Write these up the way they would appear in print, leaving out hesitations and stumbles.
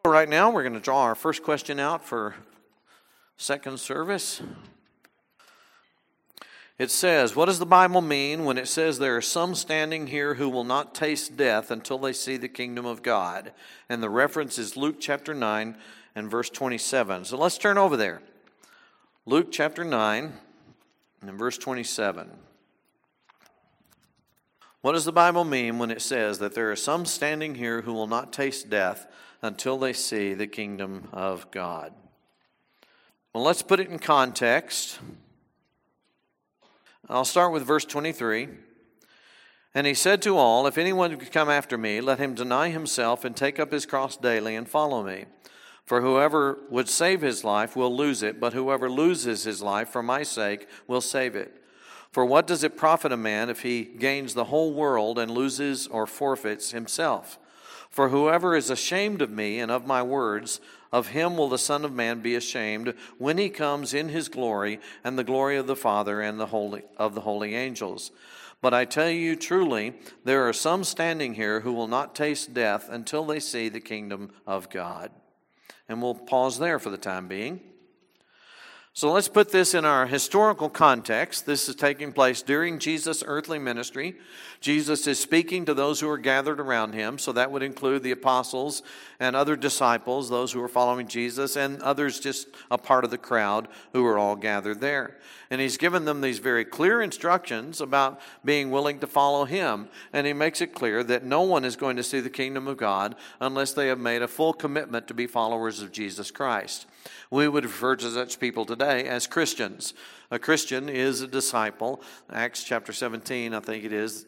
Right now, we're going to draw our first question out for second service. It says, what does the Bible mean when it says there are some standing here who will not taste death until they see the kingdom of God? And the reference is Luke chapter 9 and verse 27. So let's turn over there. Luke chapter 9 and verse 27. What does the Bible mean when it says that there are some standing here who will not taste death until they see the kingdom of God? Well, let's put it in context. I'll start with verse 23. And he said to all, if anyone would come after me, let him deny himself and take up his cross daily and follow me. For whoever would save his life will lose it, but whoever loses his life for my sake will save it. For what does it profit a man if he gains the whole world and loses or forfeits himself? For whoever is ashamed of me and of my words, of him will the Son of Man be ashamed when he comes in his glory and the glory of the Father and the holy angels. But I tell you truly, there are some standing here who will not taste death until they see the kingdom of God. And we'll pause there for the time being. So let's put this in our historical context. This is taking place during Jesus' earthly ministry. Jesus is speaking to those who are gathered around him. So that would include the apostles and other disciples, those who are following Jesus, and others just a part of the crowd who are all gathered there. And he's given them these very clear instructions about being willing to follow him. And he makes it clear that no one is going to see the kingdom of God unless they have made a full commitment to be followers of Jesus Christ. We would refer to such people today as Christians. A Christian is a disciple. Acts chapter 17, I think it is.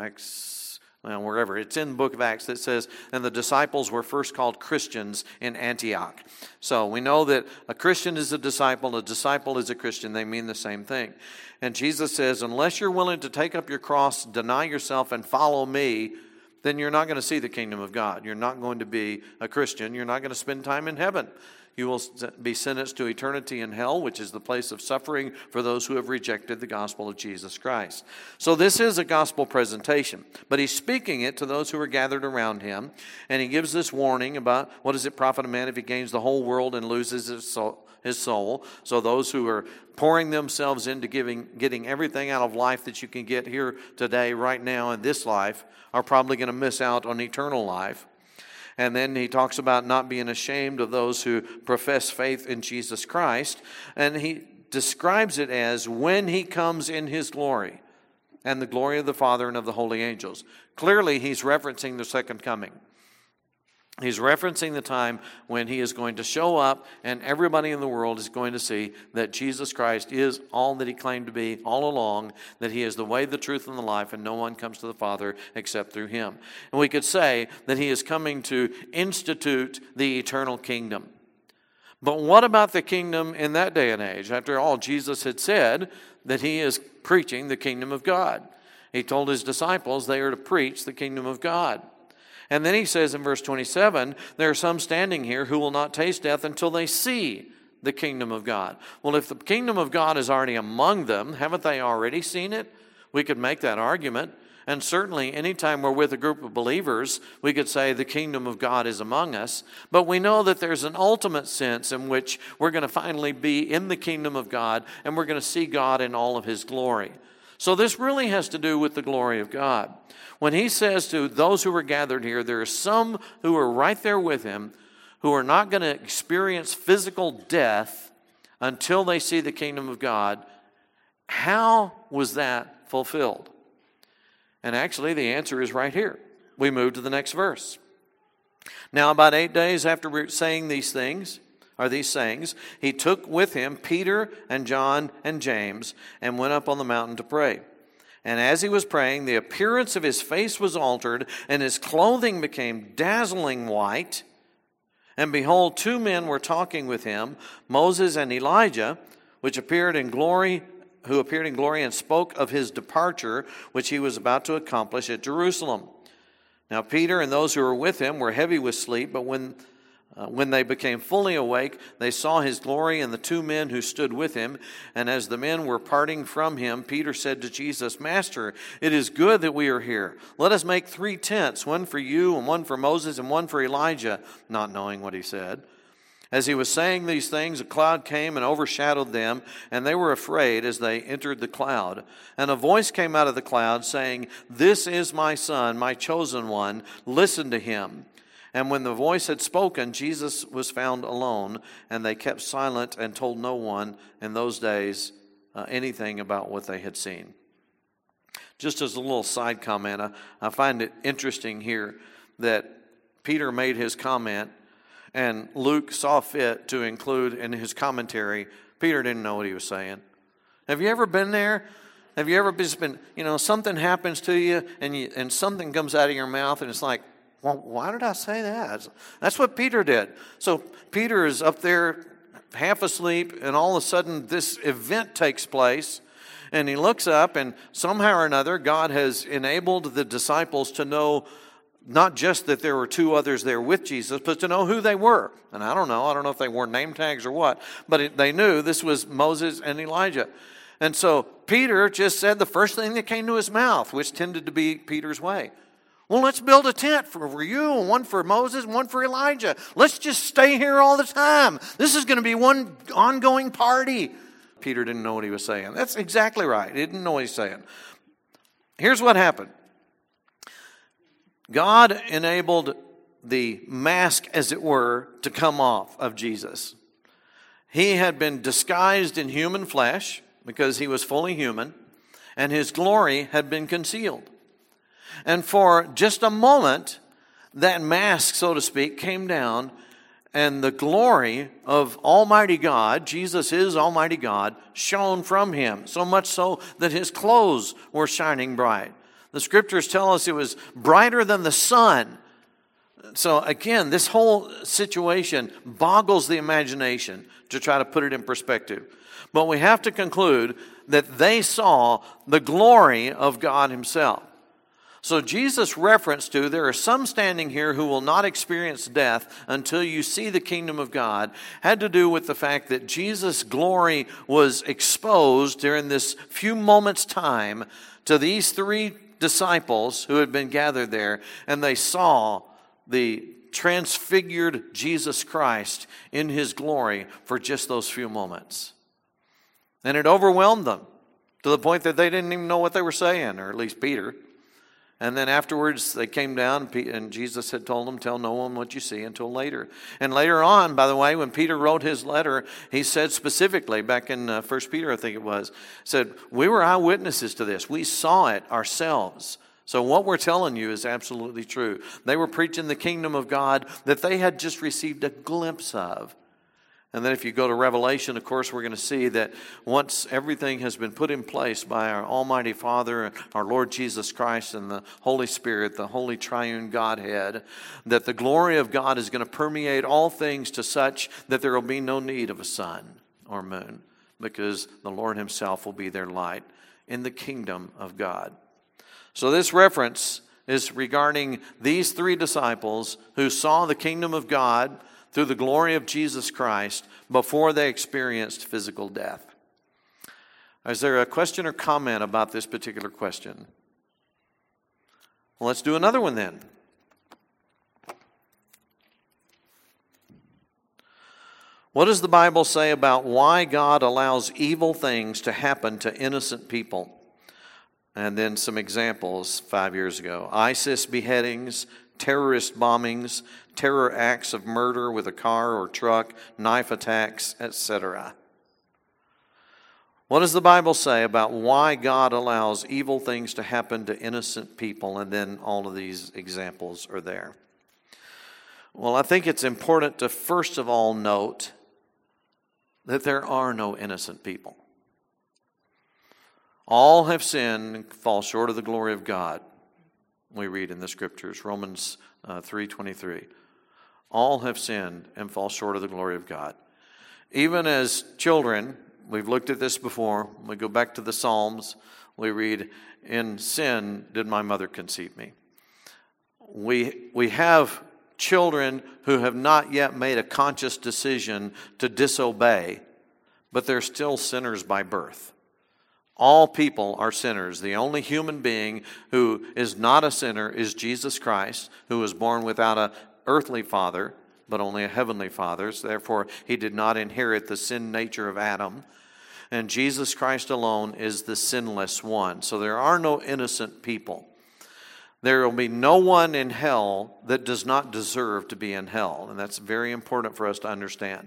Wherever. It's in the book of Acts that says, and the disciples were first called Christians in Antioch. So we know that a Christian is a disciple is a Christian. They mean the same thing. And Jesus says, unless you're willing to take up your cross, deny yourself, and follow me, then you're not going to see the kingdom of God. You're not going to be a Christian. You're not going to spend time in heaven. You will be sentenced to eternity in hell, which is the place of suffering for those who have rejected the gospel of Jesus Christ. So this is a gospel presentation, but he's speaking it to those who are gathered around him, and he gives this warning about what does it profit a man if he gains the whole world and loses his soul. So those who are pouring themselves into getting everything out of life that you can get here today, right now in this life, are probably going to miss out on eternal life. And then he talks about not being ashamed of those who profess faith in Jesus Christ. And he describes it as when he comes in his glory and the glory of the Father and of the holy angels. Clearly, he's referencing the second coming. He's referencing the time when he is going to show up and everybody in the world is going to see that Jesus Christ is all that he claimed to be all along, that he is the way, the truth, and the life, and no one comes to the Father except through him. And we could say that he is coming to institute the eternal kingdom. But what about the kingdom in that day and age? After all, Jesus had said that he is preaching the kingdom of God. He told his disciples they are to preach the kingdom of God. And then he says in verse 27, there are some standing here who will not taste death until they see the kingdom of God. Well, if the kingdom of God is already among them, haven't they already seen it? We could make that argument. And certainly anytime we're with a group of believers, we could say the kingdom of God is among us. But we know that there's an ultimate sense in which we're going to finally be in the kingdom of God and we're going to see God in all of his glory. So this really has to do with the glory of God. When he says to those who are gathered here, there are some who are right there with him who are not going to experience physical death until they see the kingdom of God. How was that fulfilled? And actually the answer is right here. We move to the next verse. Now about 8 days after saying these sayings, he took with him Peter and John and James and went up on the mountain to pray. And as he was praying, the appearance of his face was altered, and his clothing became dazzling white. And behold, 2 men were talking with him, Moses and Elijah, who appeared in glory and spoke of his departure, which he was about to accomplish at Jerusalem. Now Peter and those who were with him were heavy with sleep, but when When they became fully awake, they saw his glory and the two men who stood with him. And as the men were parting from him, Peter said to Jesus, "Master, it is good that we are here. Let us make 3 tents, one for you and one for Moses and one for Elijah," not knowing what he said. As he was saying these things, a cloud came and overshadowed them, and they were afraid as they entered the cloud. And a voice came out of the cloud saying, "This is my Son, my chosen one. Listen to him." And when the voice had spoken, Jesus was found alone, and they kept silent and told no one in those days anything about what they had seen. Just as a little side comment, I find it interesting here that Peter made his comment, and Luke saw fit to include in his commentary, Peter didn't know what he was saying. Have you ever been there? Have you ever just been, something happens to you and something comes out of your mouth and it's like, well, why did I say that? That's what Peter did. So Peter is up there half asleep, and all of a sudden this event takes place, and he looks up, and somehow or another God has enabled the disciples to know not just that there were 2 others there with Jesus, but to know who they were. And I don't know if they wore name tags or what, but they knew this was Moses and Elijah. And so Peter just said the first thing that came to his mouth, which tended to be Peter's way. Well, let's build a tent for you, and one for Moses, and one for Elijah. Let's just stay here all the time. This is going to be one ongoing party. Peter didn't know what he was saying. That's exactly right. He didn't know what he was saying. Here's what happened. God enabled the mask, as it were, to come off of Jesus. He had been disguised in human flesh because he was fully human, and his glory had been concealed. And for just a moment, that mask, so to speak, came down, and the glory of Almighty God, Jesus is Almighty God, shone from him, so much so that his clothes were shining bright. The scriptures tell us it was brighter than the sun. So again, this whole situation boggles the imagination to try to put it in perspective. But we have to conclude that they saw the glory of God himself. So Jesus referenced to, there are some standing here who will not experience death until you see the kingdom of God, had to do with the fact that Jesus' glory was exposed during this few moments' time to these 3 disciples who had been gathered there, and they saw the transfigured Jesus Christ in his glory for just those few moments. And it overwhelmed them to the point that they didn't even know what they were saying, or at least Peter. And then afterwards they came down, and Jesus had told them, "Tell no one what you see until later." And later on, by the way, when Peter wrote his letter, he said specifically, back in 1 Peter, I think it was, said, "We were eyewitnesses to this. We saw it ourselves." So what we're telling you is absolutely true. They were preaching the kingdom of God that they had just received a glimpse of. And then if you go to Revelation, of course, we're going to see that once everything has been put in place by our Almighty Father, our Lord Jesus Christ, and the Holy Spirit, the Holy Triune Godhead, that the glory of God is going to permeate all things to such that there will be no need of a sun or moon, because the Lord himself will be their light in the kingdom of God. So this reference is regarding these 3 disciples who saw the kingdom of God through the glory of Jesus Christ before they experienced physical death. Is there a question or comment about this particular question? Well, let's do another one then. What does the Bible say about why God allows evil things to happen to innocent people? And then some examples 5 years ago. ISIS beheadings, terrorist bombings, terror acts of murder with a car or truck, knife attacks, etc. What does the Bible say about why God allows evil things to happen to innocent people? And then all of these examples are there. Well, I think it's important to first of all note that there are no innocent people. All have sinned and fall short of the glory of God. We read in the scriptures, Romans 3:23. All have sinned and fall short of the glory of God. Even as children, we've looked at this before. We go back to the Psalms. We read, "In sin did my mother conceive me." We have children who have not yet made a conscious decision to disobey, but they're still sinners by birth. All people are sinners. The only human being who is not a sinner is Jesus Christ, who was born without an earthly father, but only a heavenly father. So therefore, he did not inherit the sin nature of Adam. And Jesus Christ alone is the sinless one. So there are no innocent people. There will be no one in hell that does not deserve to be in hell. And that's very important for us to understand.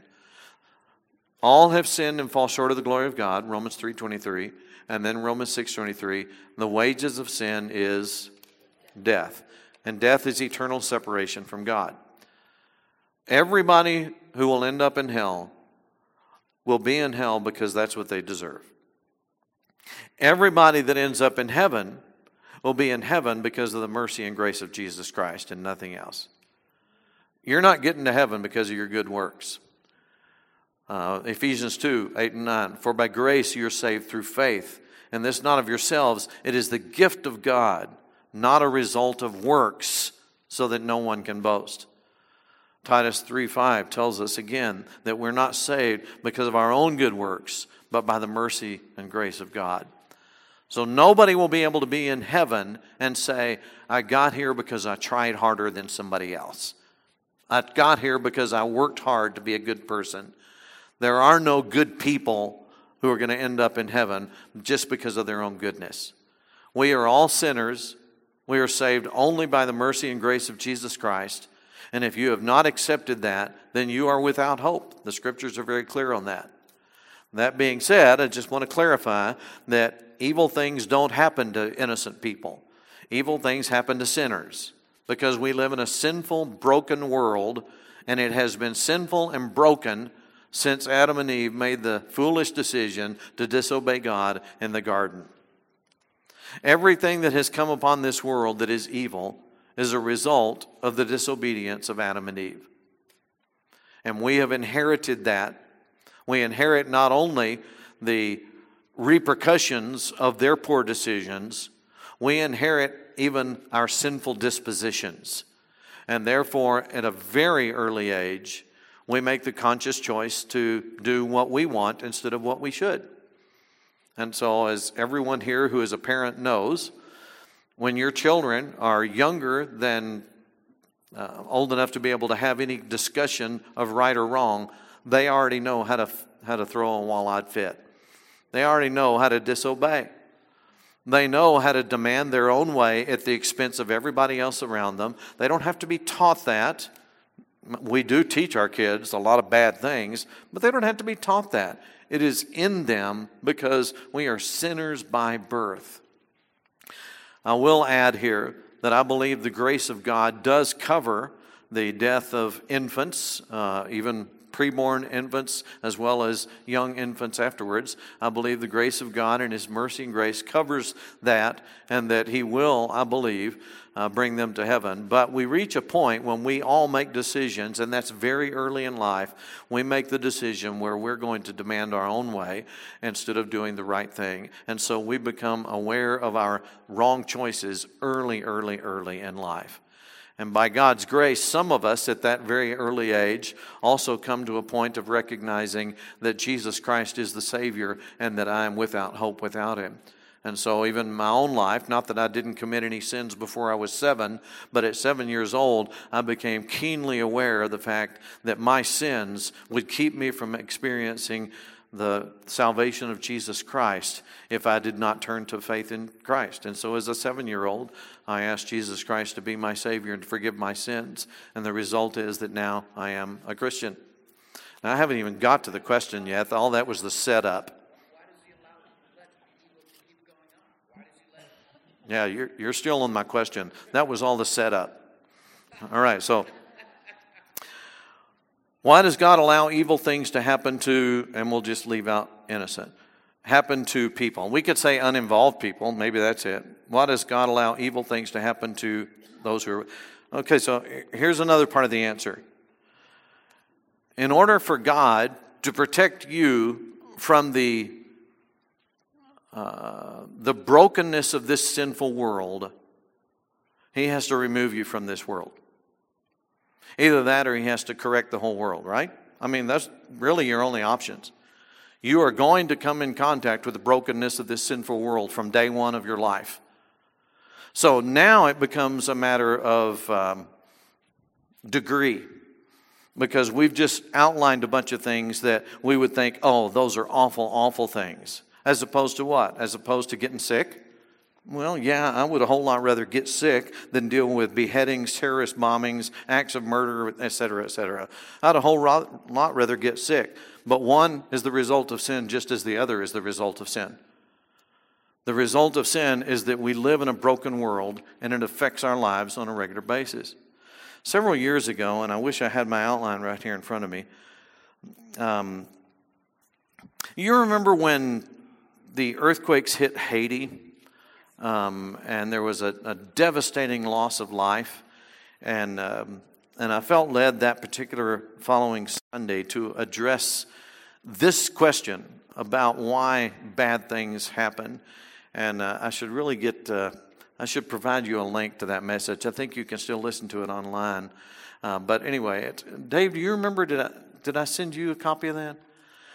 All have sinned and fall short of the glory of God, Romans 3:23, and then Romans 6:23. The wages of sin is death, and death is eternal separation from God. Everybody who will end up in hell will be in hell because that's what they deserve. Everybody that ends up in heaven will be in heaven because of the mercy and grace of Jesus Christ and nothing else. You're not getting to heaven because of your good works. Ephesians 2:8-9. For by grace you are saved through faith, and this not of yourselves. It is the gift of God, not a result of works, so that no one can boast. Titus 3:5 tells us again that we're not saved because of our own good works, but by the mercy and grace of God. So nobody will be able to be in heaven and say, I got here because I tried harder than somebody else. I got here because I worked hard to be a good person. There are no good people who are going to end up in heaven just because of their own goodness. We are all sinners. We are saved only by the mercy and grace of Jesus Christ. And if you have not accepted that, then you are without hope. The scriptures are very clear on that. That being said, I just want to clarify that evil things don't happen to innocent people. Evil things happen to sinners because we live in a sinful, broken world, and it has been sinful and broken since Adam and Eve made the foolish decision to disobey God in the garden. Everything that has come upon this world that is evil is a result of the disobedience of Adam and Eve. And we have inherited that. We inherit not only the repercussions of their poor decisions, we inherit even our sinful dispositions. And therefore, at a very early age, we make the conscious choice to do what we want instead of what we should. And so, as everyone here who is a parent knows, when your children are younger than old enough to be able to have any discussion of right or wrong, they already know how to throw a wall-eyed fit. They already know how to disobey. They know how to demand their own way at the expense of everybody else around them. They don't have to be taught that. We do teach our kids a lot of bad things, but they don't have to be taught that. It is in them because we are sinners by birth. I will add here that I believe the grace of God does cover the death of infants, even preborn infants, as well as young infants afterwards. I believe the grace of God and His mercy and grace covers that, and that He will, I believe, bring them to heaven. But we reach a point when we all make decisions, and that's very early in life. We make the decision where we're going to demand our own way instead of doing the right thing. And so we become aware of our wrong choices early in life. And by God's grace, some of us at that very early age also come to a point of recognizing that Jesus Christ is the Savior and that I am without hope without Him. And so even in my own life, not that I didn't commit any sins before I was 7, but at 7 years old, I became keenly aware of the fact that my sins would keep me from experiencing the salvation of Jesus Christ if I did not turn to faith in Christ. And so as a 7-year-old, I asked Jesus Christ to be my Savior and to forgive my sins. And the result is that now I am a Christian. Now, I haven't even got to the question yet. All that was the setup. Why does He allow evil to keep going on? Why does He let it? Yeah, you're still on my question. That was all the setup. All right, so why does God allow evil things to happen to, and we'll just leave out innocent, happen to people? We could say uninvolved people. Maybe that's it. Why does God allow evil things to happen to those who are... Okay, so here's another part of the answer. In order for God to protect you from the brokenness of this sinful world, He has to remove you from this world. Either that or he has to correct the whole world, right? I mean, that's really your only options. You are going to come in contact with the brokenness of this sinful world from day one of your life. So now it becomes a matter of degree, because we've just outlined a bunch of things that we would think, oh, those are awful, awful things. As opposed to what? As opposed to getting sick? Well, yeah, I would a whole lot rather get sick than deal with beheadings, terrorist bombings, acts of murder, etc., etc. I'd a whole lot rather get sick. But one is the result of sin just as the other is the result of sin. The result of sin is that we live in a broken world and it affects our lives on a regular basis. Several years ago, and I wish I had my outline right here in front of me, you remember when the earthquakes hit Haiti? And there was a devastating loss of life, and I felt led that particular following Sunday to address this question about why bad things happen. And I should really I should provide you a link to that message. I think you can still listen to it online. But anyway, Dave, do you remember? Did I send you a copy of that?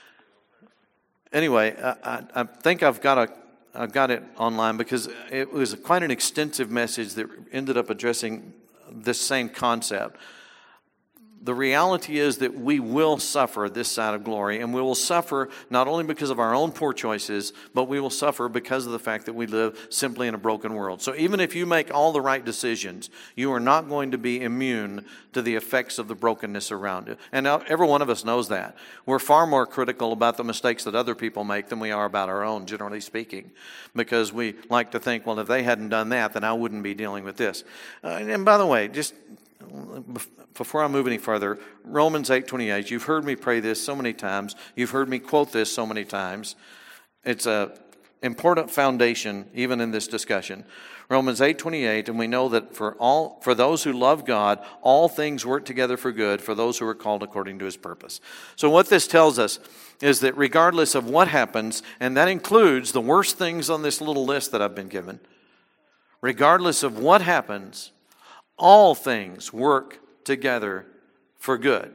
Anyway, I think I've got it online because it was quite an extensive message that ended up addressing this same concept. The reality is that we will suffer this side of glory, and we will suffer not only because of our own poor choices, but we will suffer because of the fact that we live simply in a broken world. So even if you make all the right decisions, you are not going to be immune to the effects of the brokenness around you. And every one of us knows that. We're far more critical about the mistakes that other people make than we are about our own, generally speaking, because we like to think, well, if they hadn't done that, then I wouldn't be dealing with this. And by the way, just before I move any further, Romans 8:28, you've heard me pray this so many times. You've heard me quote this so many times. It's an important foundation even in this discussion. Romans 8:28, and we know that for those who love God, all things work together for good for those who are called according to his purpose. So what this tells us is that regardless of what happens, and that includes the worst things on this little list that I've been given, regardless of what happens, all things work together for good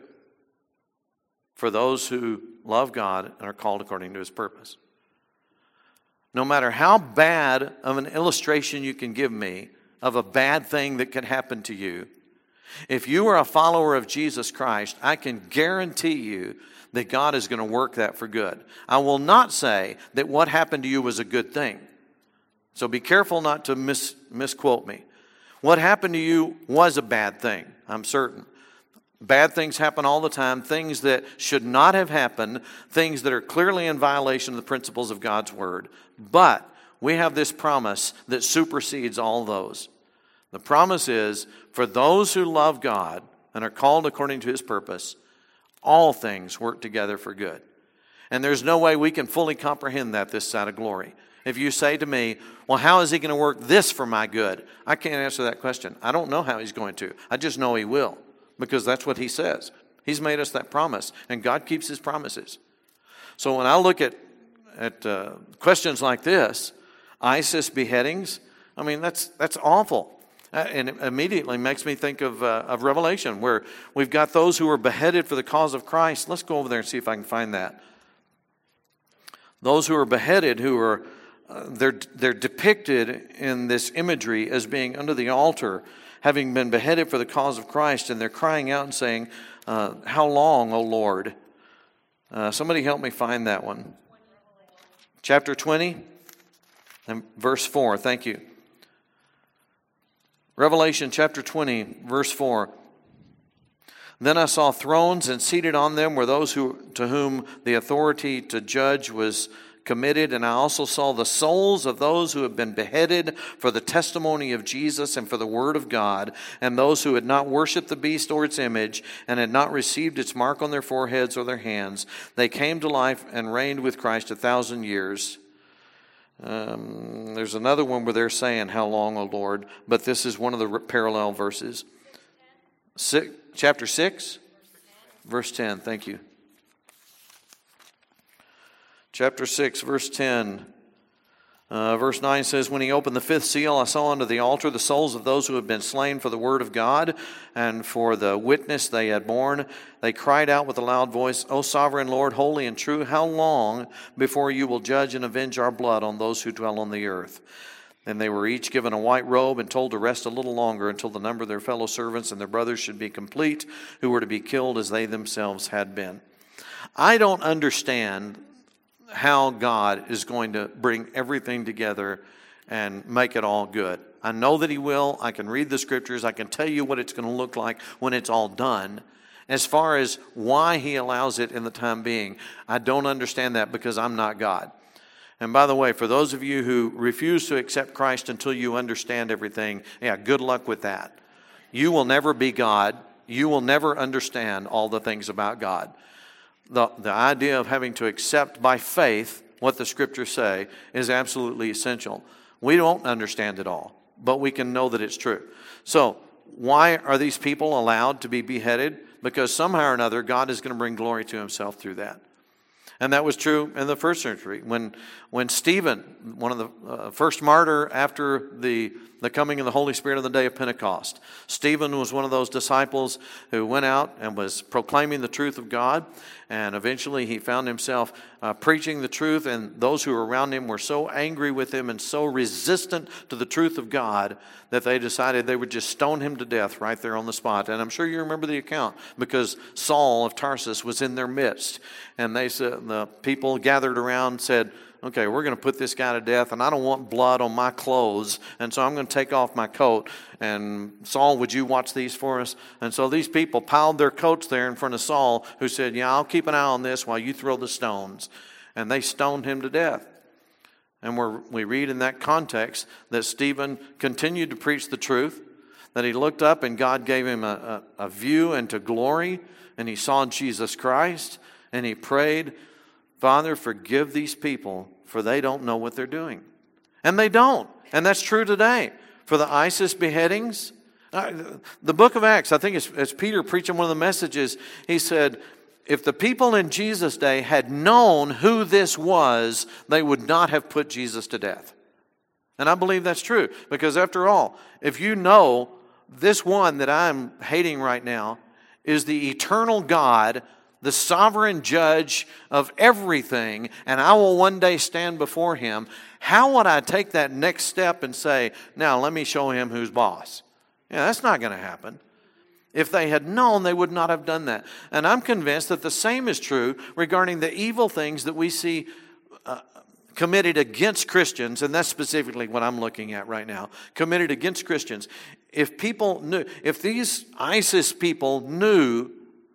for those who love God and are called according to his purpose. No matter how bad of an illustration you can give me of a bad thing that could happen to you, if you are a follower of Jesus Christ, I can guarantee you that God is going to work that for good. I will not say that what happened to you was a good thing. So be careful not to misquote me. What happened to you was a bad thing, I'm certain. Bad things happen all the time, things that should not have happened, things that are clearly in violation of the principles of God's Word. But we have this promise that supersedes all those. The promise is, for those who love God and are called according to his purpose, all things work together for good. And there's no way we can fully comprehend that this side of glory. If you say to me, well, how is he going to work this for my good? I can't answer that question. I don't know how he's going to. I just know he will, because that's what he says. He's made us that promise, and God keeps his promises. So when I look at questions like this, ISIS beheadings, I mean, that's awful. And it immediately makes me think of Revelation, where we've got those who were beheaded for the cause of Christ. Let's go over there and see if I can find that. Those who are beheaded, who are they're depicted in this imagery as being under the altar, having been beheaded for the cause of Christ, and they're crying out and saying, how long, O Lord? Somebody help me find that one. Chapter 20 and verse 4. Thank you. Revelation chapter 20, verse 4. Then I saw thrones, and seated on them were those to whom the authority to judge was committed. And I also saw the souls of those who have been beheaded for the testimony of Jesus and for the word of God, and those who had not worshipped the beast or its image, and had not received its mark on their foreheads or their hands. They came to life and reigned with Christ 1,000 years. There's another one where they're saying, how long, O Lord? But this is one of the parallel verses. Chapter 6, verse 10. Thank you. Chapter 6, verse 10. Verse 9 says, when he opened the fifth seal, I saw under the altar the souls of those who had been slain for the word of God and for the witness they had borne. They cried out with a loud voice, O sovereign Lord, holy and true, how long before you will judge and avenge our blood on those who dwell on the earth? And they were each given a white robe and told to rest a little longer until the number of their fellow servants and their brothers should be complete, who were to be killed as they themselves had been. I don't understand how God is going to bring everything together and make it all good. I know that He will. I can read the scriptures. I can tell you what it's going to look like when it's all done. As far as why He allows it in the time being, I don't understand that because I'm not God. And by the way, for those of you who refuse to accept Christ until you understand everything, good luck with that. You will never be God. You will never understand all the things about God. The idea of having to accept by faith what the scriptures say is absolutely essential. We don't understand it all, but we can know that it's true. So why are these people allowed to be beheaded? Because somehow or another, God is going to bring glory to Himself through that. And that was true in the first century. When Stephen, one of the first martyr after the coming of the Holy Spirit on the day of Pentecost, Stephen was one of those disciples who went out and was proclaiming the truth of God. And eventually he found himself preaching the truth. And those who were around him were so angry with him and so resistant to the truth of God that they decided they would just stone him to death right there on the spot. And I'm sure you remember the account because Saul of Tarsus was in their midst. And they said, the people gathered around and said, okay, we're going to put this guy to death, and I don't want blood on my clothes, and so I'm going to take off my coat. And Saul, would you watch these for us? And so these people piled their coats there in front of Saul, who said, yeah, I'll keep an eye on this while you throw the stones. And they stoned him to death. And we read in that context that Stephen continued to preach the truth, that he looked up and God gave him a view into glory, and he saw Jesus Christ, and he prayed, Father, forgive these people, for they don't know what they're doing. And they don't. And that's true today. For the ISIS beheadings, the book of Acts, I think it's Peter preaching one of the messages, he said, if the people in Jesus' day had known who this was, they would not have put Jesus to death. And I believe that's true. Because after all, if you know this one that I'm hating right now is the eternal God, the sovereign judge of everything, and I will one day stand before Him, how would I take that next step and say, now let me show him who's boss? Yeah, that's not going to happen. If they had known, they would not have done that. And I'm convinced that the same is true regarding the evil things that we see committed against Christians, and that's specifically what I'm looking at right now, committed against Christians. If people knew, if these ISIS people knew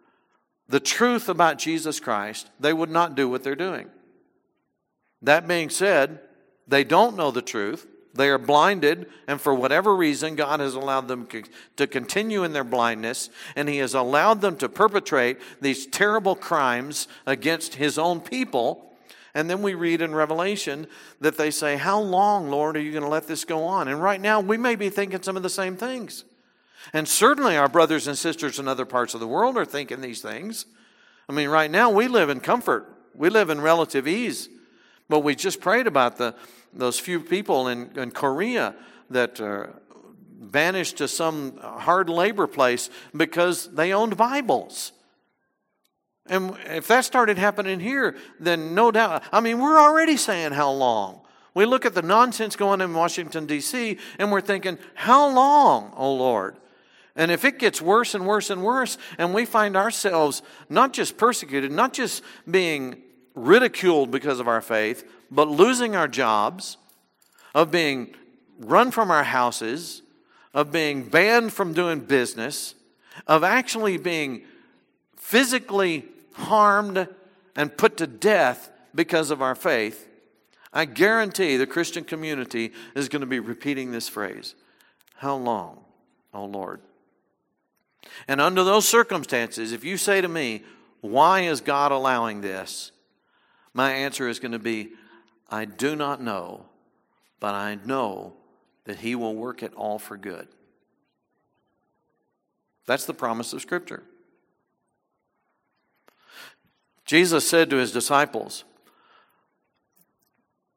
the truth about Jesus Christ, they would not do what they're doing. That being said, they don't know the truth. They are blinded, and for whatever reason, God has allowed them to continue in their blindness, and He has allowed them to perpetrate these terrible crimes against His own people. And then we read in Revelation that they say, how long, Lord, are you going to let this go on? And right now, we may be thinking some of the same things. And certainly our brothers and sisters in other parts of the world are thinking these things. I mean, right now we live in comfort. We live in relative ease. But we just prayed about those few people in Korea that vanished to some hard labor place because they owned Bibles. And if that started happening here, then no doubt, I mean, we're already saying how long. We look at the nonsense going on in Washington, D.C., and we're thinking, how long, oh Lord? And if it gets worse and worse and worse, and we find ourselves not just persecuted, not just being ridiculed because of our faith, but losing our jobs, of being run from our houses, of being banned from doing business, of actually being physically harmed and put to death because of our faith, I guarantee the Christian community is going to be repeating this phrase. How long, oh Lord? And under those circumstances, if you say to me, why is God allowing this? My answer is going to be, I do not know, but I know that He will work it all for good. That's the promise of Scripture. Jesus said to His disciples,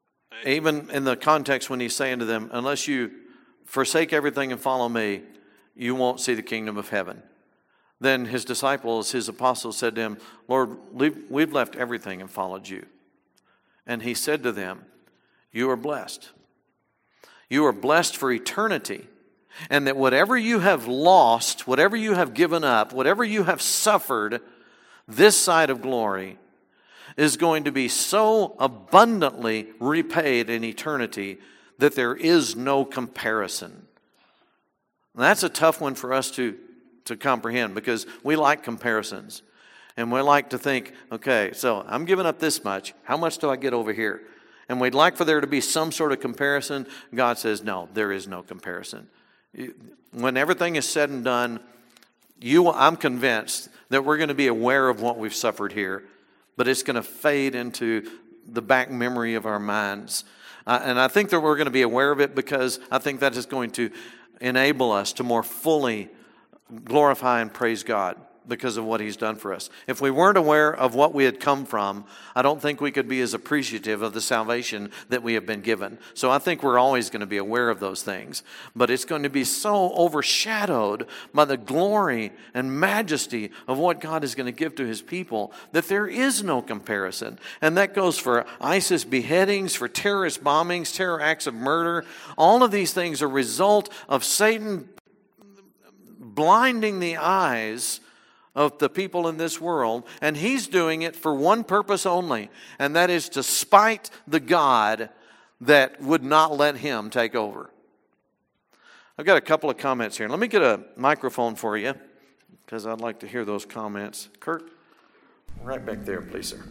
even in the context when he's saying to them, unless you forsake everything and follow me, you won't see the kingdom of heaven. Then his disciples, his apostles said to him, Lord, we've left everything and followed you. And he said to them, you are blessed. You are blessed for eternity. And that whatever you have lost, whatever you have given up, whatever you have suffered this side of glory is going to be so abundantly repaid in eternity that there is no comparison. And that's a tough one for us to comprehend, because we like comparisons. And we like to think, okay, so I'm giving up this much. How much do I get over here? And we'd like for there to be some sort of comparison. God says, no, there is no comparison. When everything is said and done, I'm convinced that we're going to be aware of what we've suffered here, but it's going to fade into the back memory of our minds. And I think that we're going to be aware of it because I think that is going to enable us to more fully glorify and praise God because of what he's done for us. If we weren't aware of what we had come from, I don't think we could be as appreciative of the salvation that we have been given. So I think we're always going to be aware of those things. But it's going to be so overshadowed by the glory and majesty of what God is going to give to his people that there is no comparison. And that goes for ISIS beheadings, for terrorist bombings, terror acts of murder. All of these things are a result of Satan blinding the eyes of the people in this world, and he's doing it for one purpose only, and that is to spite the God that would not let him take over. I've got a couple of comments here. Let me get a microphone for you, because I'd like to hear those comments. Kurt, right back there, please, sir.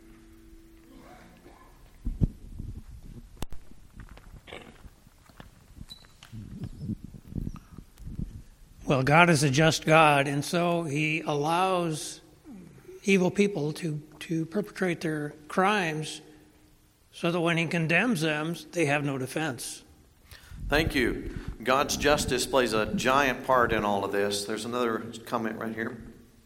Well, God is a just God, and so he allows evil people to perpetrate their crimes so that when he condemns them, they have no defense. Thank you. God's justice plays a giant part in all of this. There's another comment right here.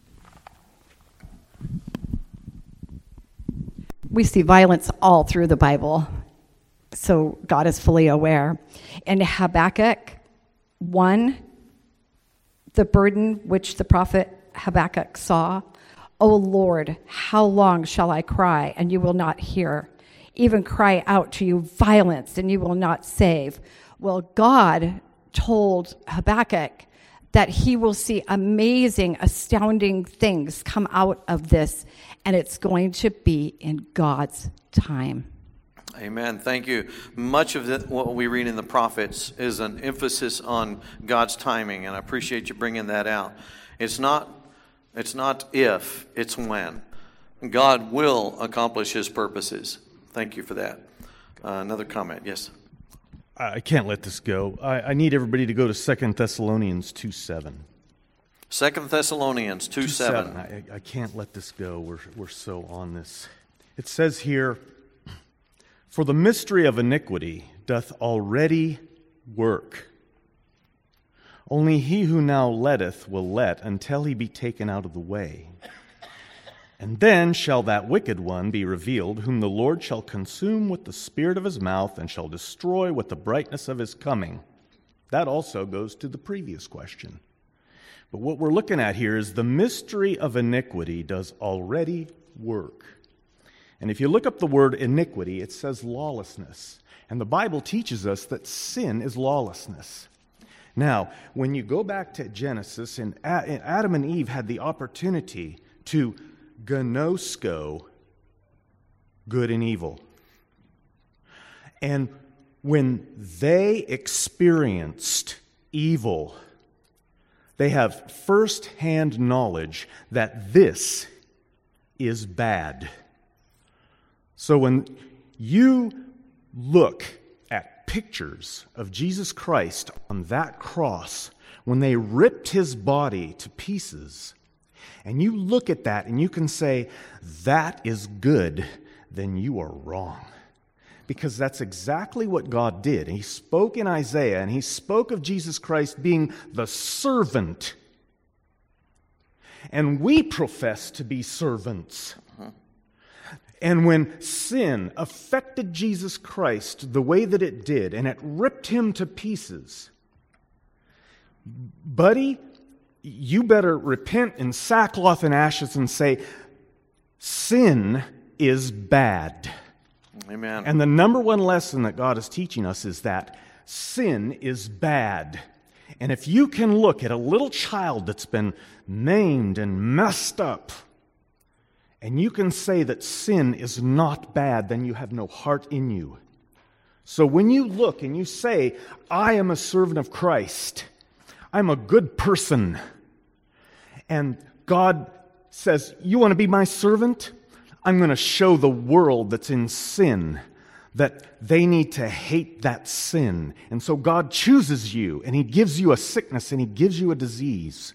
We see violence all through the Bible, so God is fully aware. In Habakkuk 1, the burden which the prophet Habakkuk saw, O Lord, how long shall I cry, and you will not hear? Even cry out to you violence, and you will not save. Well, God told Habakkuk that he will see amazing, astounding things come out of this, and it's going to be in God's time. Amen. Thank you. Much of what we read in the prophets is an emphasis on God's timing, and I appreciate you bringing that out. It's not if, it's when. God will accomplish his purposes. Thank you for that. Another comment. Yes. I can't let this go. I need everybody to go to 2 Thessalonians 2:7. 2 Thessalonians 2:7. I can't let this go. We're so on this. It says here, for the mystery of iniquity doth already work. Only he who now letteth will let until he be taken out of the way. And then shall that wicked one be revealed, whom the Lord shall consume with the spirit of his mouth and shall destroy with the brightness of his coming. That also goes to the previous question. But what we're looking at here is the mystery of iniquity does already work. And if you look up the word iniquity, it says lawlessness. And the Bible teaches us that sin is lawlessness. Now, when you go back to Genesis, and Adam and Eve had the opportunity to gnosko good and evil. And when they experienced evil, they have first-hand knowledge that this is bad. So when you look at pictures of Jesus Christ on that cross, when they ripped his body to pieces, and you look at that and you can say, that is good, then you are wrong. Because that's exactly what God did. And he spoke in Isaiah, and he spoke of Jesus Christ being the servant. And we profess to be servants. And when sin affected Jesus Christ the way that it did, and it ripped him to pieces, buddy, you better repent in sackcloth and ashes and say, sin is bad. Amen. And the number one lesson that God is teaching us is that sin is bad. And if you can look at a little child that's been maimed and messed up, and you can say that sin is not bad, then you have no heart in you. So when you look and you say, I am a servant of Christ, I'm a good person, and God says, you want to be my servant? I'm going to show the world that's in sin that they need to hate that sin. And so God chooses you, and He gives you a sickness, and He gives you a disease.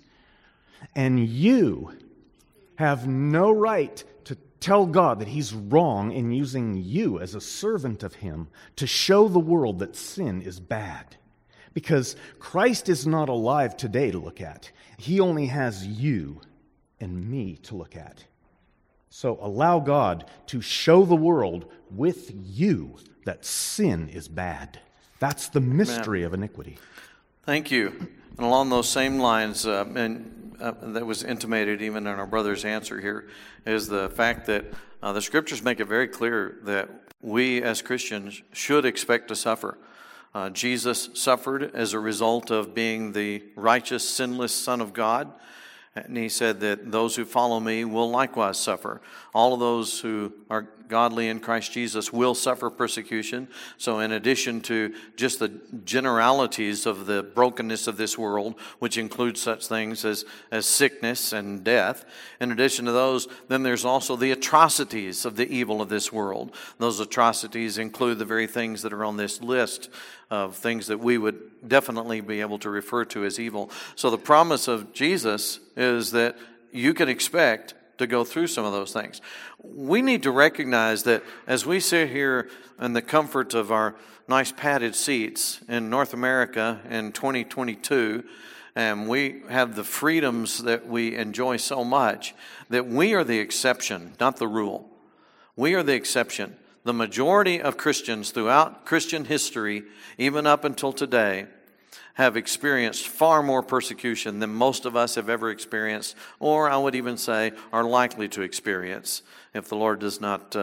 And you have no right to tell God that He's wrong in using you as a servant of Him to show the world that sin is bad. Because Christ is not alive today to look at. He only has you and me to look at. So allow God to show the world with you that sin is bad. That's the mystery of iniquity. Thank you. And along those same lines, that was intimated even in our brother's answer here, is the fact that the Scriptures make it very clear that we as Christians should expect to suffer. Jesus suffered as a result of being the righteous, sinless Son of God. And He said that those who follow me will likewise suffer. All of those who are godly in Christ Jesus will suffer persecution. So in addition to just the generalities of the brokenness of this world, which includes such things as sickness and death, in addition to those, then there's also the atrocities of the evil of this world. Those atrocities include the very things that are on this list of things that we would definitely be able to refer to as evil. So the promise of Jesus is that you can expect to go through some of those things. We need to recognize that as we sit here in the comfort of our nice padded seats in North America in 2022, and we have the freedoms that we enjoy so much, that we are the exception, not the rule. We are the exception. The majority of Christians throughout Christian history, even up until today, have experienced far more persecution than most of us have ever experienced, or I would even say are likely to experience if the Lord does not,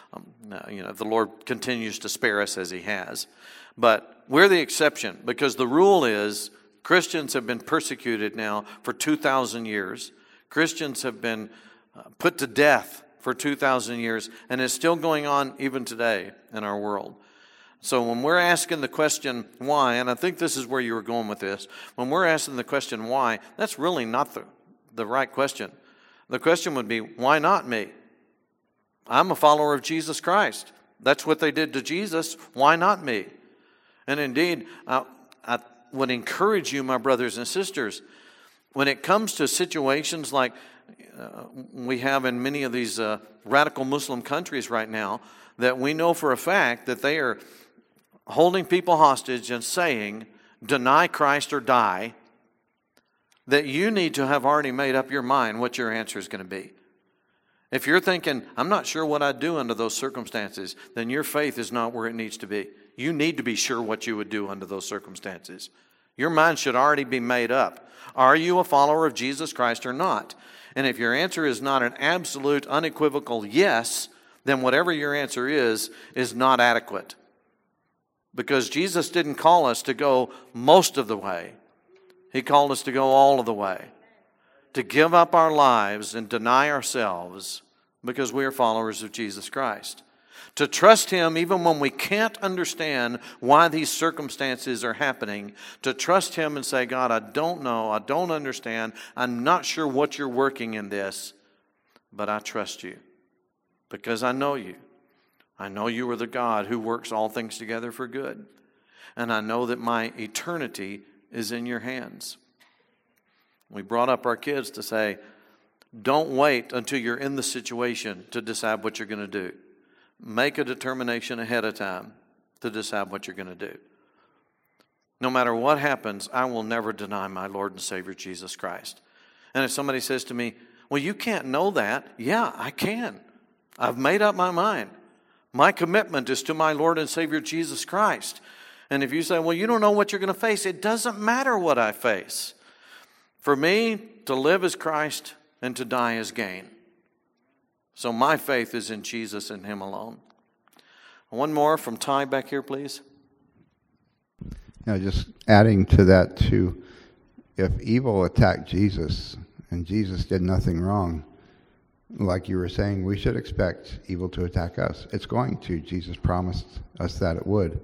if the Lord continues to spare us as He has. But we're the exception, because the rule is Christians have been persecuted now for 2,000 years. Christians have been put to death for 2,000 years, and it's still going on even today in our world. So when we're asking the question why, and I think this is where you were going with this, when we're asking the question why, that's really not the right question. The question would be, why not me? I'm a follower of Jesus Christ. That's what they did to Jesus. Why not me? And indeed, I would encourage you, my brothers and sisters, when it comes to situations like we have in many of these radical Muslim countries right now, that we know for a fact that they are holding people hostage and saying, deny Christ or die, that you need to have already made up your mind what your answer is going to be. If you're thinking, I'm not sure what I'd do under those circumstances, then your faith is not where it needs to be. You need to be sure what you would do under those circumstances. Your mind should already be made up. Are you a follower of Jesus Christ or not? And if your answer is not an absolute, unequivocal yes, then whatever your answer is not adequate. Because Jesus didn't call us to go most of the way. He called us to go all of the way. To give up our lives and deny ourselves because we are followers of Jesus Christ. To trust Him even when we can't understand why these circumstances are happening. To trust Him and say, God, I don't know, I don't understand, I'm not sure what you're working in this, but I trust you because I know you. I know you are the God who works all things together for good. And I know that my eternity is in your hands. We brought up our kids to say, don't wait until you're in the situation to decide what you're going to do. Make a determination ahead of time to decide what you're going to do. No matter what happens, I will never deny my Lord and Savior Jesus Christ. And if somebody says to me, well, you can't know that. Yeah, I can. I've made up my mind. My commitment is to my Lord and Savior Jesus Christ. And if you say, well, you don't know what you're going to face, it doesn't matter what I face. For me, to live is Christ and to die is gain. So my faith is in Jesus and Him alone. One more from Ty back here, please. Just adding to that too, if evil attacked Jesus and Jesus did nothing wrong, like you were saying, we should expect evil to attack us. It's going to. Jesus promised us that it would.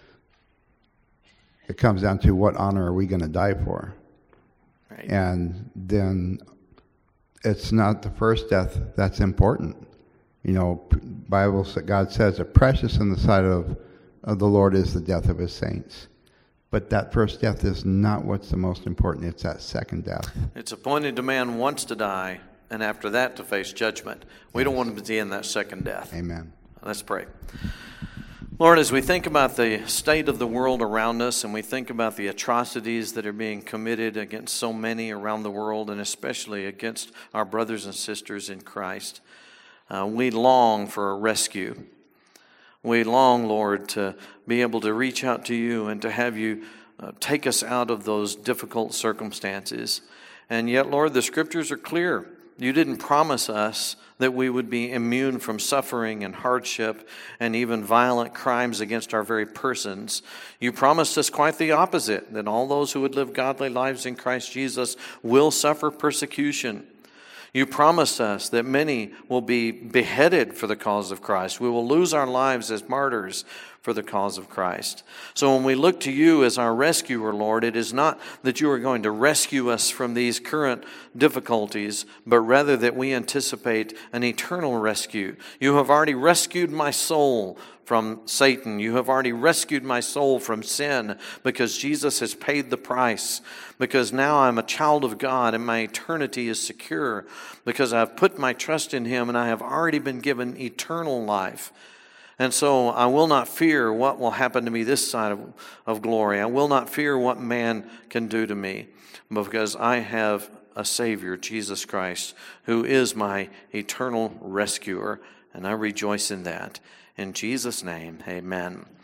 It comes down to what honor are we going to die for? Right. And then it's not the first death that's important. Bible, God says, "A precious in the sight of the Lord is the death of His saints." But that first death is not what's the most important. It's that second death. It's appointed to man once to die, and after that to face judgment. We don't want to be in that second death. Amen. Let's pray. Lord, as we think about the state of the world around us, and we think about the atrocities that are being committed against so many around the world, and especially against our brothers and sisters in Christ, we long for a rescue. We long, Lord, to be able to reach out to You and to have You take us out of those difficult circumstances. And yet, Lord, the Scriptures are clear. You didn't promise us that we would be immune from suffering and hardship and even violent crimes against our very persons. You promised us quite the opposite, that all those who would live godly lives in Christ Jesus will suffer persecution. You promised us that many will be beheaded for the cause of Christ. We will lose our lives as martyrs for the cause of Christ. So when we look to You as our rescuer, Lord, it is not that You are going to rescue us from these current difficulties, but rather that we anticipate an eternal rescue. You have already rescued my soul from Satan. You have already rescued my soul from sin because Jesus has paid the price. Because now I'm a child of God and my eternity is secure because I've put my trust in Him and I have already been given eternal life. And so I will not fear what will happen to me this side of glory. I will not fear what man can do to me because I have a Savior, Jesus Christ, who is my eternal rescuer, and I rejoice in that. In Jesus' name, amen.